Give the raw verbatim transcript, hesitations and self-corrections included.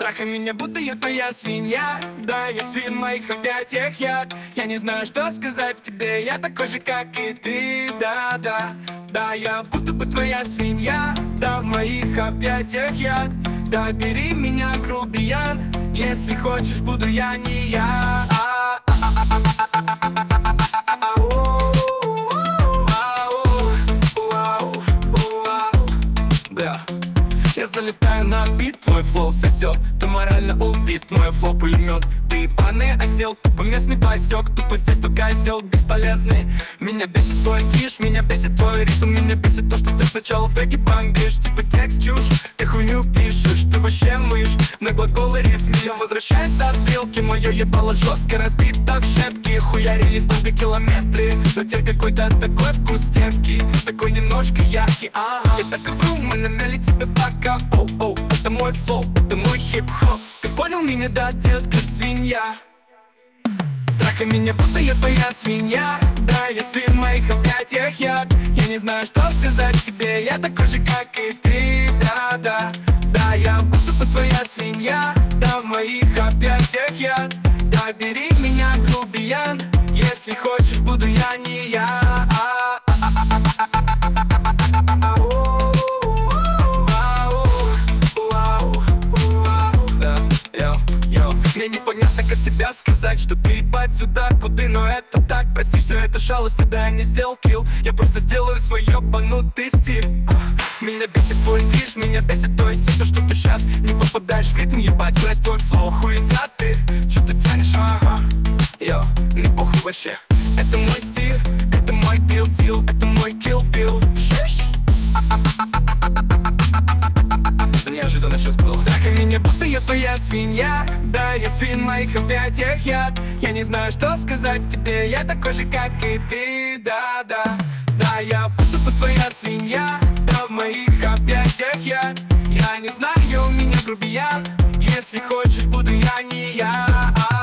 Трахай меня, будто я твоя свинья. Да, я свин в моих объятиях я. Я не знаю, что сказать тебе. Я такой же, как и ты, да, да. Да, я будто бы твоя свинья. Да, в моих объятиях я. Да, бери меня, грубиян. Если хочешь, буду я не я. Я залетаю на бит, твой флоу сосет. Ты морально убит, мой флоу пулемет. Ты ебаный осел, тупо местный пасек. Тупо здесь только осел бесполезный. Меня бесит твой движ, меня бесит твой ритм. Меня бесит то, что ты сначала в треке бомбишь. Типа текст чушь, ты хуйню пишешь. Ты вообще мышь, на глаголы рифмишь. Возвращаясь со стрелки, мое ебало жестко разбито в щепки. Хуярились долго километры, но теперь какой-то такой вкус терпкий, такой немножко яркий, ага. Я так и вру, мы намяли тебе пока. Оу, оу, это мой флоу, это мой хип-хоп. Ты понял меня, да, детка, свинья? Трахай меня, будто я твоя свинья. Да, я свин в моих объятиях я. Я не знаю, что сказать тебе. Я такой же, как и ты, да, да. Да, я будто бы твоя свинья. Да, в моих объятиях я. Да, бери меня, грубиян. Если хочешь, буду я не я. Мне непонятно, как тебя сказать, что ты ебать сюда, куды, но это так. Прости, все это шалости, да, я не сделал килл. Я просто сделаю свой ебанутый стиль. Меня бесит твой движ, меня бесит то есть то, что ты сейчас не попадаешь в ритм, ебать, блядь, твой флоу, хуета ты. Чё ты тянешь, ага. Йо, не похуй вообще. Это мой стиль, это мой пил-дил, это мой килл-билл. Неожиданно сейчас было. Трахай меня, будто я твоя свинья. Да, я свин в моих объятиях я. Я не знаю, что сказать тебе. Я такой же, как и ты, да, да. Да, я будто бы твоя свинья. Да, в моих объятиях я. Я не знаю, у меня грубиян. Если хочешь, буду я не я.